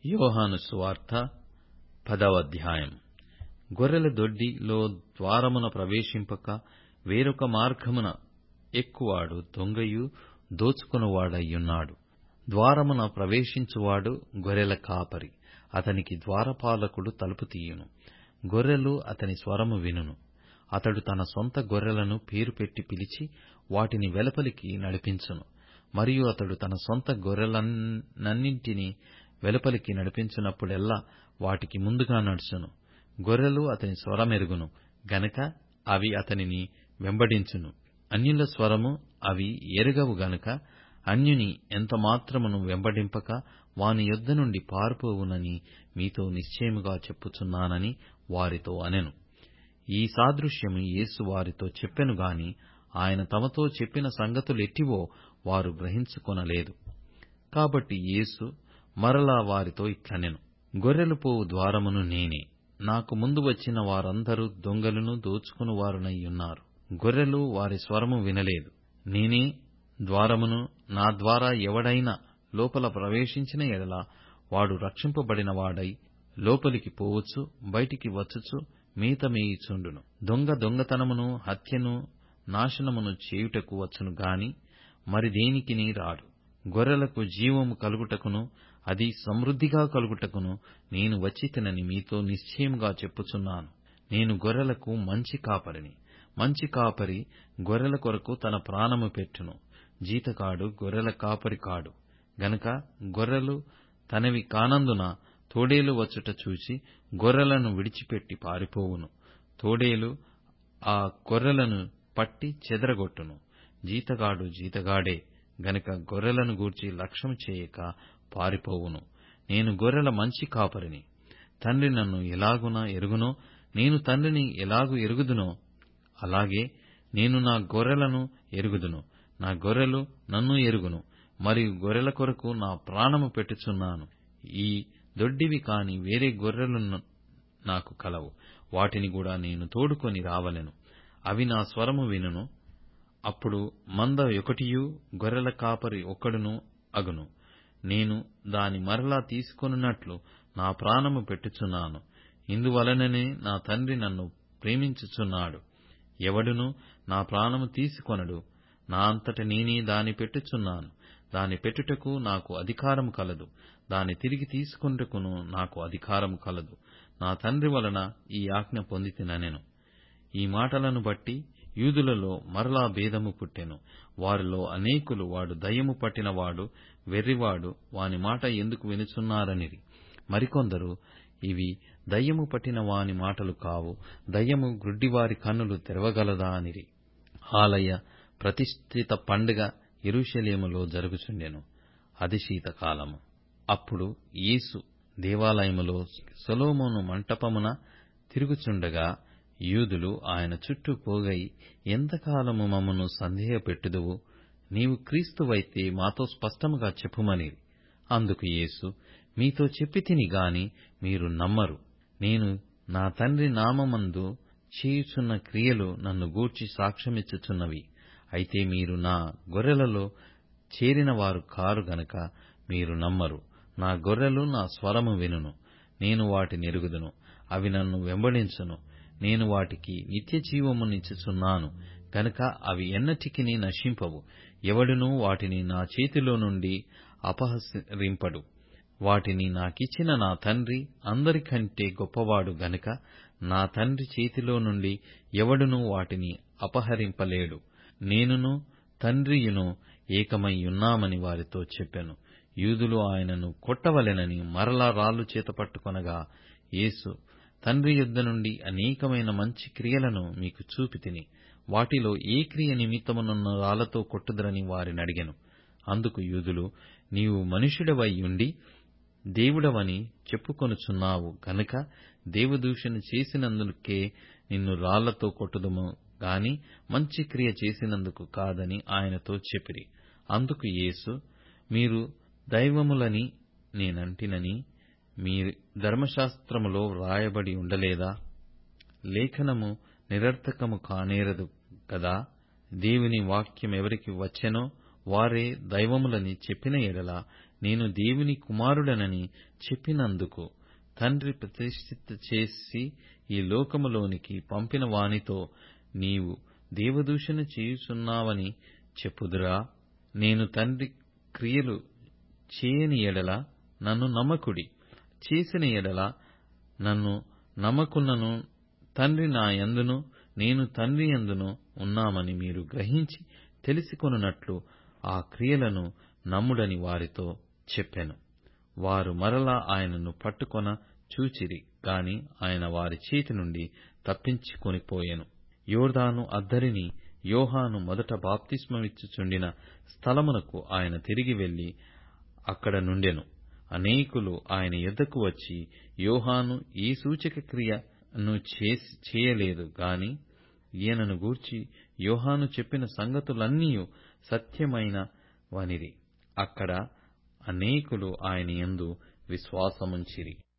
యోహాను సువార్త 10వ అధ్యాయం. గొర్రెల దొడ్డిలో ద్వారమున ప్రవేశింపక వేరొక మార్గమున ఎక్కువాడు దొంగయు దోచుకొనువాడయ్యున్నాడు. ద్వారమున ప్రవేశించువాడు గొర్రెల కాపరి. అతనికి ద్వారపాలకుడు తలుపు తీయును. గొర్రెలు అతని స్వరము వినును. అతడు తన సొంత గొర్రెలను పేరు పెట్టి పిలిచి వాటిని వెలుపలికి నడిపించును. మరియు అతడు తన సొంత గొర్రెలన్నింటినీ వెలుపలికి నడిపించినప్పుడెల్లా వాటికి ముందుగా నడుచును. గొర్రెలు అతని స్వరమెరుగును గనుక అవి అతనిని వెంబడించును. అన్యుల స్వరము అవి ఎరుగవు గనుక అన్యుని ఎంతమాత్రమును వెంబడింపక వాని యొద్ద నుండి పారిపోవునని మీతో నిశ్చయముగా చెప్పుచున్నానని వారితో అనెను. ఈ సాదృశ్యము యేసు వారితో చెప్పెను గాని ఆయన తమతో చెప్పిన సంగతులెట్టివో వారు గ్రహించుకొనలేదు. కాబట్టి యేసు మరలా వారితో ఇట్లనెను. గొర్రెలు పోవు ద్వారమును నేనే. నాకు ముందు వచ్చిన వారందరూ దొంగలను దోచుకునివారునయ్యున్నారు. గొర్రెలు వారి స్వరము వినలేదు. నేనే ద్వారమును. నా ద్వారా ఎవడైనా లోపల ప్రవేశించిన ఎడల వాడు రక్షింపబడిన వాడై లోపలికి పోవచ్చు, బయటికి వచ్చుచు మేత మేయుచుండును. దొంగ దొంగతనమును, హత్యను, నాశనమును చేయుటకు వచ్చును గాని మరి దేనికిని రాడు. గొర్రెలకు జీవము కలుగుటకును అది సమృద్ధిగా కలుగుటకును నేను వచ్చితినని మీతో నిశ్చయముగా చెప్పుచున్నాను. నేను గొర్రెలకు మంచి కాపరిని. మంచి కాపరి గొర్రెల కొరకు తన ప్రాణము పెట్టును. జీతగాడు గొర్రెల కాపరి కాడు. గనుక గొర్రెలు తనవి కానందున తోడేలు వచ్చుట చూచి గొర్రెలను విడిచిపెట్టి పారిపోవును. తోడేలు ఆ గొర్రెలను పట్టి చెదరగొట్టును. జీతగాడు జీతగాడే గనుక గొర్రెలను గూర్చి లక్ష్యము చేయక పారిపోవును. నేను గొర్రెల మంచి కాపరిని. తండ్రి నన్ను ఎలాగున ఎరుగునో, నేను తండ్రిని ఎలాగు ఎరుగుదునో అలాగే నేను నా గొర్రెలను ఎరుగుదును. నా గొర్రెలు నన్ను ఎరుగును. మరియు గొర్రెల కొరకు నా ప్రాణము పెట్టుచున్నాను. ఈ దొడ్డివి కాని వేరే గొర్రెలు నాకు కలవు. వాటిని కూడా నేను తోడుకొని రావలెను. అవి నా స్వరము వినును. అప్పుడు మంద ఒకటియు గొర్రెల కాపరి ఒక్కడును అగును. నేను దాని మరలా తీసుకొనున్నట్లు నా ప్రాణము పెట్టుచున్నాను. ఇందువలననే నా తండ్రి నన్ను ప్రేమించుచున్నాడు. ఎవడును నా ప్రాణము తీసుకొనడు. నా అంతట నేనే దాని పెట్టుచున్నాను. దాని పెట్టుటకు నాకు అధికారము కలదు. దాని తిరిగి తీసుకొనుటకును నాకు అధికారము కలదు. నా తండ్రి వలన ఈ ఆజ్ఞ పొందితిననెను. ఈ మాటలను బట్టి యూదులలో మరలా భేదము పుట్టెను. వారిలో అనేకులు వాడు దయ్యము పట్టినవాడు, వెర్రివాడు, వాని మాట ఎందుకు వినుచున్నారనిరి. మరికొందరు ఇవి దయ్యము పట్టిన వాని మాటలు కావు, దయ్యము గ్రుడ్డివారి కన్నులు తెరవగలదా అనిరి. ఆలయ ప్రతిష్ఠిత పండుగ యెరూషలేములో జరుగుచుండెను. అది శీతకాలము. అప్పుడు యేసు దేవాలయములో సొలొమోను మంటపమున తిరుగుచుండగా యూదులు ఆయన చుట్టూ పోగై, ఎంతకాలము మమ్మను సందేహపెట్టుదువు? నీవు క్రీస్తువైతే మాతో స్పష్టముగా చెప్పుమనిరి. అందుకు యేసు, మీతో చెప్పితిని గాని మీరు నమ్మరు. నేను నా తండ్రి నామమందు చేయుచున్న క్రియలు నన్ను గూర్చి సాక్ష్యమిచ్చుచున్నవి. అయితే మీరు నా గొర్రెలలో చేరినవారు కారు గనుక మీరు నమ్మరు. నా గొర్రెలు నా స్వరము వినును. నేను వాటిని ఎరుగుదును. అవి నన్ను వెంబడించును. నేను వాటికి నిత్యజీవమునిచ్చుచున్నాను గనుక అవి ఎన్నటికిని నశింపవు. ఎవడునూ వాటిని నా చేతిలో నుండి అపహరింపడు. వాటిని నాకిచ్చిన నా తండ్రి అందరికంటే గొప్పవాడు గనుక నా తండ్రి చేతిలో నుండి ఎవడునూ వాటిని అపహరింపలేడు. నేనును తండ్రియును ఏకమై ఉన్నామని వారితో చెప్పెను. యూదులు ఆయనను కొట్టవలెనని మరలా రాళ్లు చేత పట్టుకొనగా యేసు, తండ్రి యొద్ద నుండి అనేకమైన మంచి క్రియలను మీకు చూపితిని. వాటిలో ఏ క్రియ నిమిత్తము నన్ను రాళ్లతో కొట్టుదురని వారినడిగెను. అందుకు యూదులు, నీవు మనుష్యుడవై ఉండి దేవుడవని చెప్పుకొనుచున్నావు గనుక దేవదూషణ చేసినందుకే నిన్ను రాళ్లతో కొట్టుదుము గాని మంచి క్రియ చేసినందుకు కాదని ఆయనతో చెప్పిరి. అందుకు యేసు, మీరు దైవములని నేనంటినని మీ ధర్మశాస్త్రములో వ్రాయబడి ఉండలేదా? లేఖనము నిరర్థకము కానేరదు కదా. దేవుని వాక్యం ఎవరికి వచ్చెనో వారే దైవములని చెప్పిన ఎడల నేను దేవుని కుమారుడనని చెప్పినందుకు తండ్రి ప్రతిష్ఠిత చేసి ఈ లోకములోనికి పంపిన వానితో నీవు దేవదూషణ చేయుచున్నావని చెప్పుదురా? నేను తండ్రి క్రియలు చేయని ఎడల నన్ను నమ్మకుడి, చేసిన ఎడల నన్ను నమ్మకున్నను. తండ్రి నా యందును నేను తండ్రి యందును ఉన్నామని మీరు గ్రహించి తెలిసికొనున్నట్లు ఆ క్రియలను నమ్ముడని వారితో చెప్పెను. వారు మరలా ఆయనను పట్టుకొన చూచిరి గాని ఆయన వారి చేతి నుండి తప్పించుకొనిపోయెను. యోర్దాను అద్దరిని యోహాను మొదట బాప్తిస్మమిచ్చుచుండిన స్థలమునకు ఆయన తిరిగి వెళ్లి అక్కడ నుండెను. అనేకులు ఆయన యొద్దకు వచ్చి, యోహాను ఈ సూచక క్రియను చేయలేదు గాని ఈయనను గూర్చి యోహాను చెప్పిన సంగతులన్నీయు సత్యమైనవనిరి. అక్కడ అనేకులు ఆయన యందు విశ్వాసముంచిరి.